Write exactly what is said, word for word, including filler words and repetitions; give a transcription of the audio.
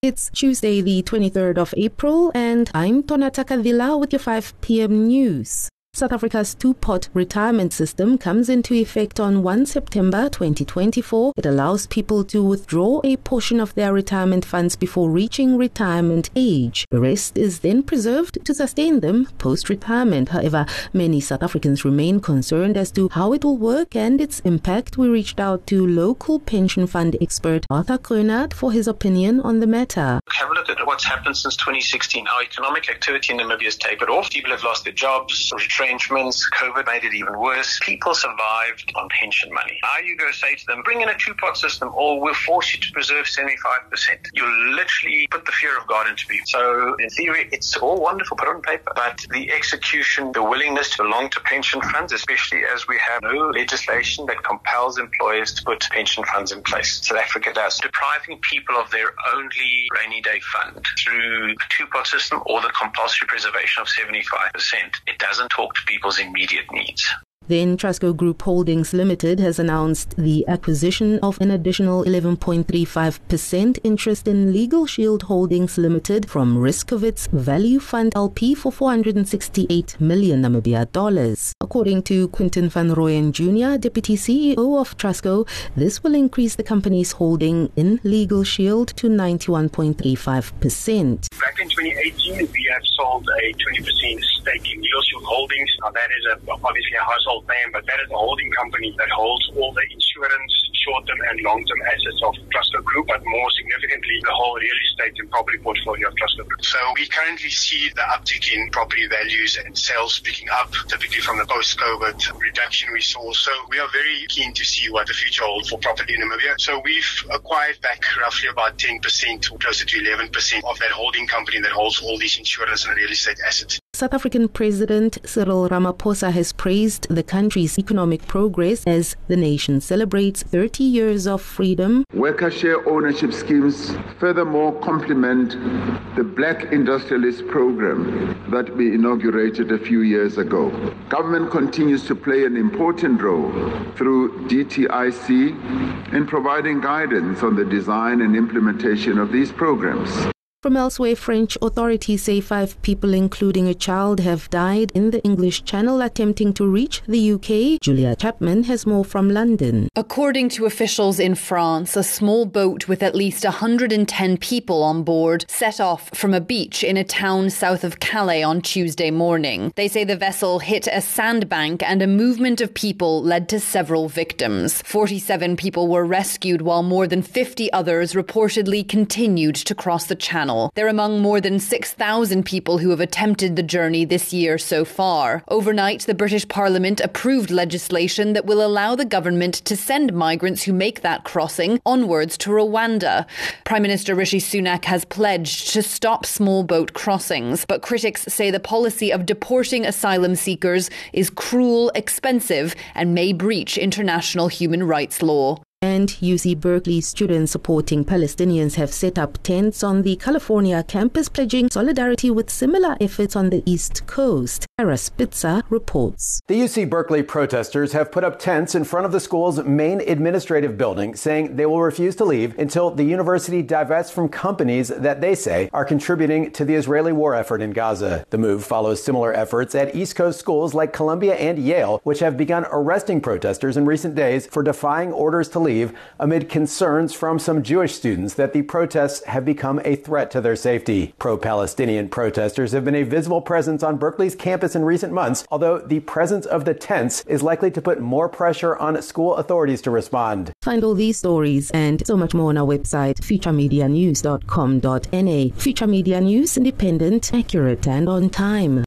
It's Tuesday, the twenty-third of April, and I'm Tonata Kavila with your five p.m. news. South Africa's two-pot retirement system comes into effect on the first of September twenty twenty-four. It allows people to withdraw a portion of their retirement funds before reaching retirement age. The rest is then preserved to sustain them post-retirement. However, many South Africans remain concerned as to how it will work and its impact. We reached out to local pension fund expert Arthur Kroonard for his opinion on the matter. Have a look at what's happened since twenty sixteen. Our economic activity in Namibia has tapered off. People have lost their jobs, retrenchments. COVID made it even worse. People survived on pension money. Now you go say to them, bring in a two-pot system or we'll force you to preserve seventy-five percent. You'll literally put the fear of God into people. So in theory, it's all wonderful, put on paper. But the execution, the willingness to belong to pension funds, especially as we have no legislation that compels employers to put pension funds in place. South Africa does. Depriving people of their only rainy day fund through a two-pot system or the compulsory preservation of seventy-five percent. It doesn't talk to people's immediate needs. Then Trustco Group Holdings Limited has announced the acquisition of an additional eleven point three five percent interest in Legal Shield Holdings Limited from Riskovitz Value Fund L P for four hundred sixty-eight million Namibia dollars. According to Quinton van Rooyen Junior, Deputy C E O of Trustco, this will increase the company's holding in Legal Shield to ninety-one point three five percent. Back in twenty eighteen, we have sold a twenty percent stake in Legal Shield Holdings. Now that is a, obviously a household name, but that is a holding company that holds all the insurance, short-term and long-term assets of Trustco Group, but more significantly, the whole real estate and property portfolio of Trustco Group. So we currently see the uptick in property values and sales picking up, typically from the post-COVID reduction we saw. So we are very keen to see what the future holds for property in Namibia. So we've acquired back roughly about ten percent or closer to eleven percent of that holding company that holds all these insurance and real estate assets. South African President Cyril Ramaphosa has praised the country's economic progress as the nation celebrates thirty years of freedom. Worker share ownership schemes furthermore complement the Black Industrialist Program that we inaugurated a few years ago. Government continues to play an important role through D T I C in providing guidance on the design and implementation of these programs. From elsewhere, French authorities say five people, including a child, have died in the English Channel attempting to reach the U K. Julia Chapman has more from London. According to officials in France, a small boat with at least one hundred ten people on board set off from a beach in a town south of Calais on Tuesday morning. They say the vessel hit a sandbank and a movement of people led to several victims. forty-seven people were rescued while more than fifty others reportedly continued to cross the channel. They're among more than six thousand people who have attempted the journey this year so far. Overnight, the British Parliament approved legislation that will allow the government to send migrants who make that crossing onwards to Rwanda. Prime Minister Rishi Sunak has pledged to stop small boat crossings, but critics say the policy of deporting asylum seekers is cruel, expensive, and may breach international human rights law. And U C Berkeley students supporting Palestinians have set up tents on the California campus, pledging solidarity with similar efforts on the East Coast. Ara Spitzer reports. The U C Berkeley protesters have put up tents in front of the school's main administrative building, saying they will refuse to leave until the university divests from companies that they say are contributing to the Israeli war effort in Gaza. The move follows similar efforts at East Coast schools like Columbia and Yale, which have begun arresting protesters in recent days for defying orders to leave amid concerns from some Jewish students that the protests have become a threat to their safety. Pro-Palestinian protesters have been a visible presence on Berkeley's campus in recent months, although the presence of the tents is likely to put more pressure on school authorities to respond. Find all these stories and so much more on our website, future media news dot com dot n a. Future Media News, independent, accurate, and on time.